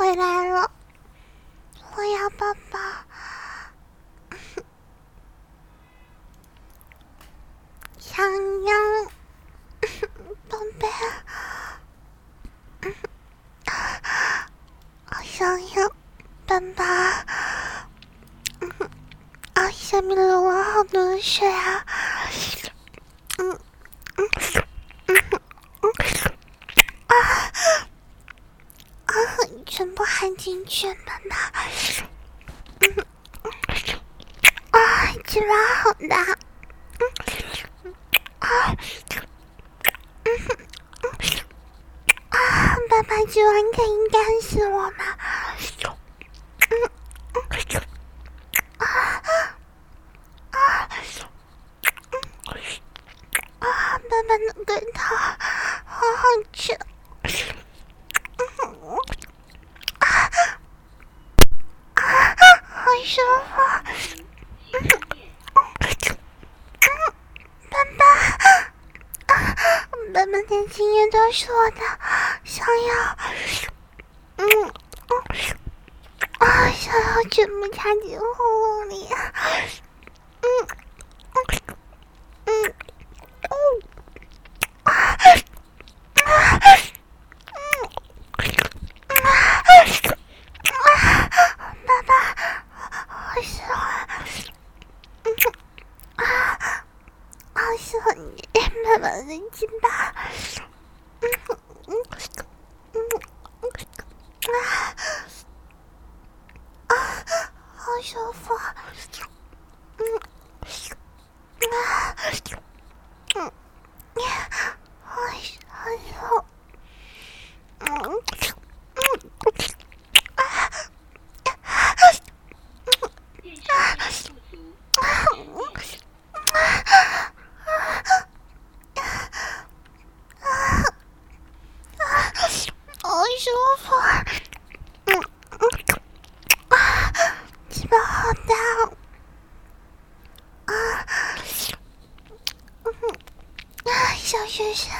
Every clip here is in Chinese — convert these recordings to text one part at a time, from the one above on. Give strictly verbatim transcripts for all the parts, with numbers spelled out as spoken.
回来了，我要抱抱。想要宝贝，好想要爸爸。啊，下面流了好多水啊！嗯嗯嗯嗯啊啊，全部含进去了呢。嗯啊，嘴巴好大。嗯啊嗯啊，爸爸居然可以干死我吗？嗯嗯啊啊啊！爸爸的骨头好好吃。嗯啊啊，好舒服。嗯嗯，爸爸，啊，爸爸的心愿都是我的，想要，嗯嗯啊，想要全部插进喉咙里。嗯嗯嗯嗯啊啊嗯啊啊！爸爸，好喜欢。嗯啊，好喜欢你爸爸的鸡巴。嗯嗯嗯嗯啊啊，好舒服。嗯啊嗯，好好舒服。嗯嗯啊啊好舒服。嗯嗯啊，鸡巴好大哦。啊，嗯啊，小学生，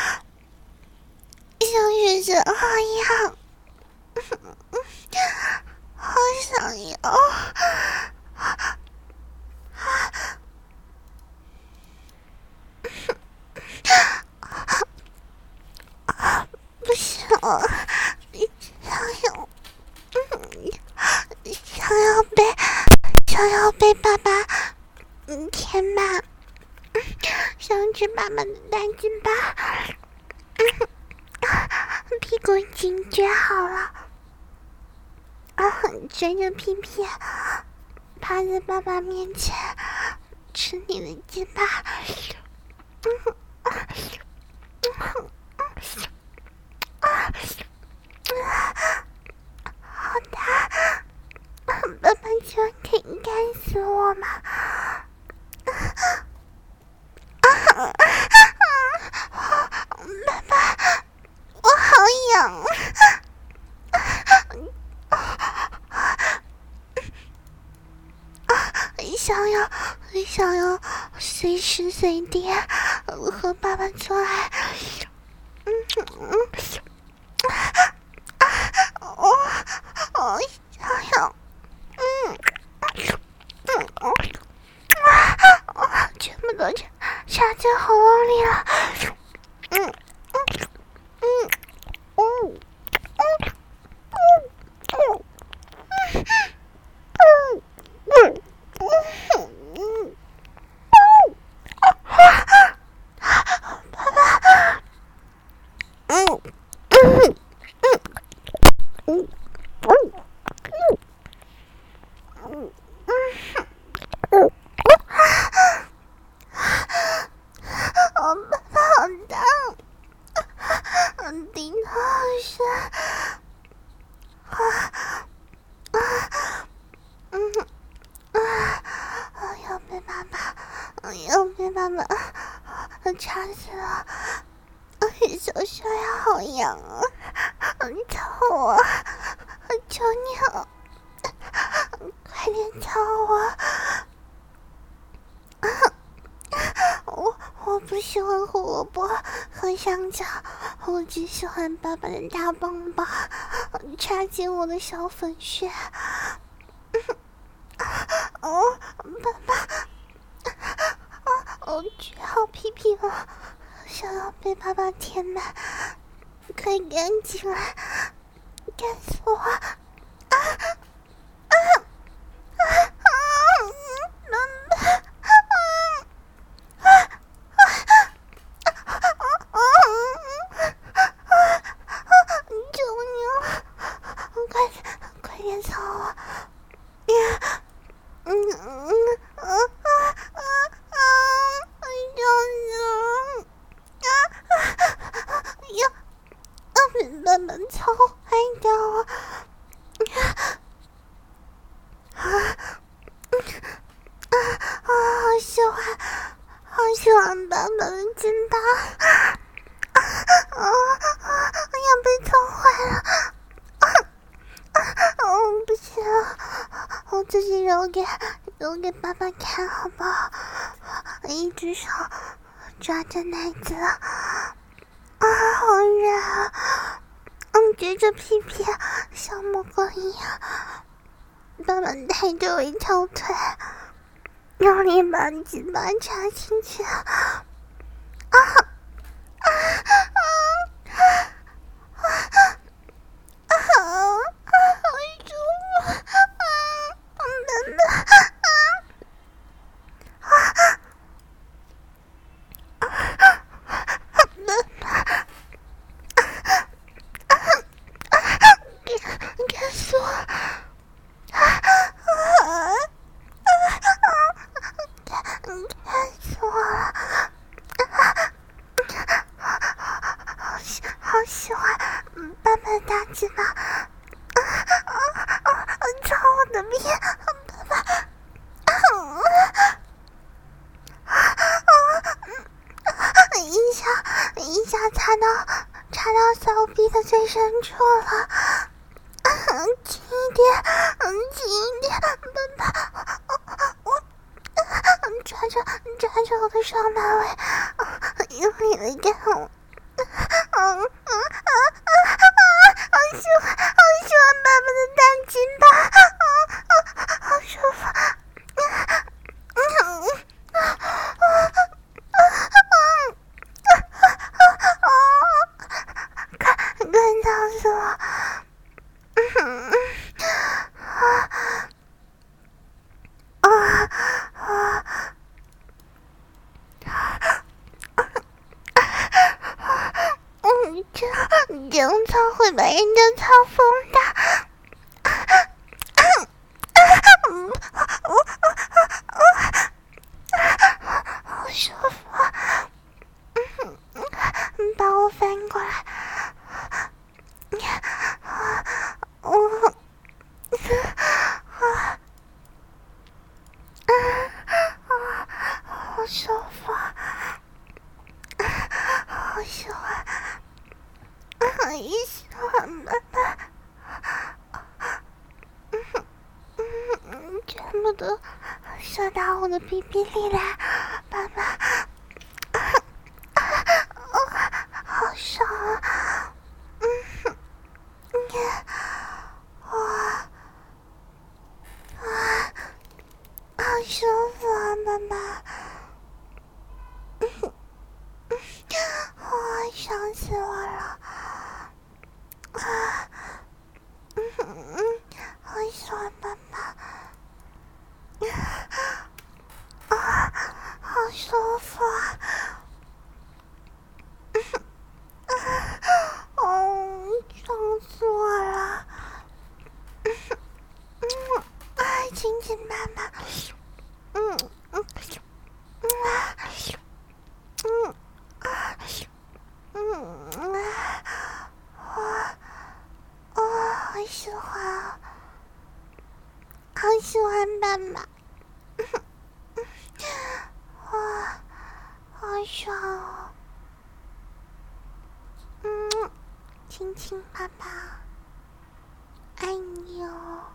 小学生好痒。嗯，好想要。啊啊，不行，想要，嗯，想要被，想要被爸爸，嗯，填满，嗯，想吃爸爸的大鸡巴，嗯，屁股紧撅好了，啊，撅着屁屁，趴在爸爸面前吃你的鸡巴，嗯，啊，嗯，啊，啊，好大！爸爸居然可以干死我吗？啊啊啊！爸爸，我好痒！想要，想要随时随地和爸爸做爱。嗯嗯啊，我我想要，嗯嗯嗯啊，全部都插插进喉咙里了。嗯嗯嗯嗯嗯嗯嗯嗯嗯嗯。爸爸，嗯嗯嗯嗯嗯嗯嗯，我爸爸好大，顶头好深，啊啊嗯啊，我要被爸爸，我要被爸爸插死了。小小呀，好痒啊！敲我，求你了，快点敲我！我我不喜欢胡萝卜和香蕉，我只喜欢爸爸的大棒棒。 插进我的小粉穴。哦，爸爸，哦，绝好屁屁了，想要被爸爸填满，可以赶紧来，干死我！啊啊啊啊！爸爸，啊啊啊啊！救命啊！快快点操我！呀！嗯嗯啊啊啊啊！救命！啊啊！呀！啊！慢慢操，坏掉了！啊啊啊！好喜欢，好喜欢爸爸的劲道！啊啊啊！要被操坏了！啊啊！哦，不行了，我自己揉给揉给爸爸看好不好？一只手抓着奶子，啊，好热啊！嗯，觉着屁屁像蘑菇一样，爸爸带着我一条腿，用力把鸡巴插进去，啊啊啊啊啊！啊，好舒服！啊，等等，啊啊啊啊！干死我！啊啊啊！干死我了！好喜好喜欢爸爸大鸡巴！啊啊啊！操我的逼！爸爸！啊啊！一下一下插到插到小臂的最深处了！啊，轻一点，嗯，轻一点，爸爸！我抓着抓着我的上马尾，用力的干我！嗯嗯啊啊啊！好喜欢，好喜欢爸爸的大鸡巴！啊啊，好舒服！嗯嗯啊啊啊啊！快快操死我！嗯啊啊啊！嗯，这这样操会把人家操疯的。好舒服啊！把我翻过来。我啊啊！好舒服，好喜欢，好喜欢爸爸，嗯，全部都射到我的屁屁里来，爸爸，好爽啊！嗯，哇啊，好舒服啊，爸爸。哇，爽死我了！啊，嗯，好喜欢爸爸，啊，好舒服啊！哦，爽死我了！嗯，啊，亲亲爸爸，嗯嗯嗯啊，嗯啊。嗯啊，我我好喜欢啊，好喜欢爸爸，哇，好爽哦！嗯，亲亲爸爸，爱你哦。